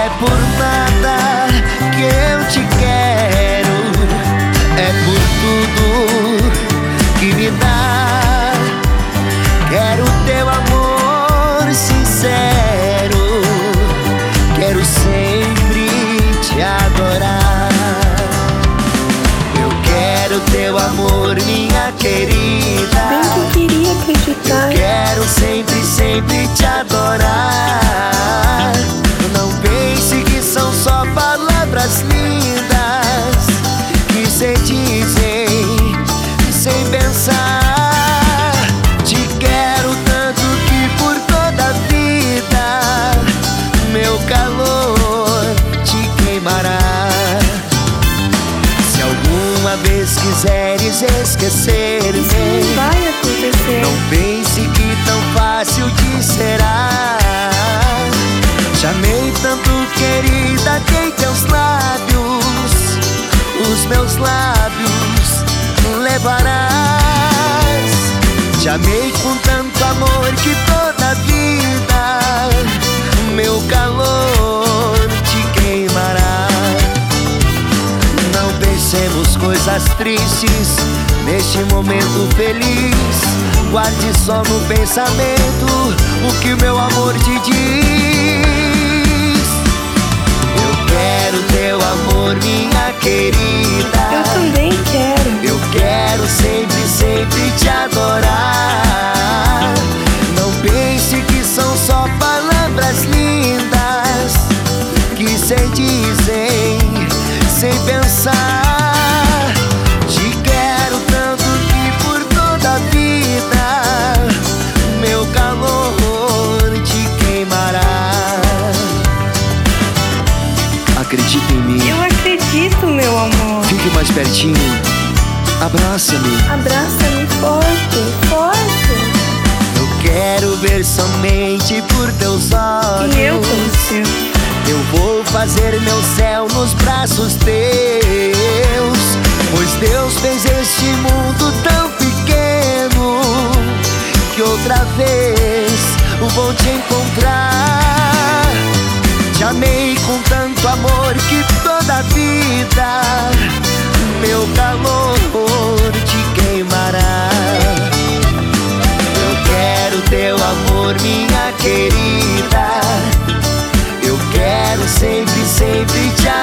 é por nada que eu te quero, é por tudo que me dá. Quero teu amor sincero, quero sempre te adorar. Eu quero teu amor, minha querida. Bem que eu queria acreditar. Eu quero sempre, sempre te adorar. Não pense que são só palavras lindas que se dizem sem pensar. Te quero tanto que por toda a vida meu calor te queimará. Se alguma vez quiseres esquecer-me, Isso não vai acontecer. não pense que tão fácil te será. Te amei tanto, querida, que em teus lábios os meus lábios levarás. Te amei com tanto amor que toda a vida meu calor te queimará. Não pensemos coisas tristes neste momento feliz. Guarde só no pensamento o que meu amor te diz. Eu quero teu amor, minha querida. Eu também quero. Eu quero sempre, sempre te adorar. Não pense que são só palavras lindas que se dizem sem pensar. Te quero tanto que por toda a vida meu calor te queimará. Acredita em mim. Eu acredito, meu amor. Fique mais pertinho. Abraça-me. Abraça-me forte, forte. Eu quero ver somente por teus olhos. E eu como seu. Eu vou fazer meu céu nos braços teus, pois Deus fez este mundo tão pequeno que outra vez vou te encontrar. Te amei com tanto amor que toda a vida meu calor te queimará. Eu quero teu amor, minha querida. Eu quero sempre, sempre te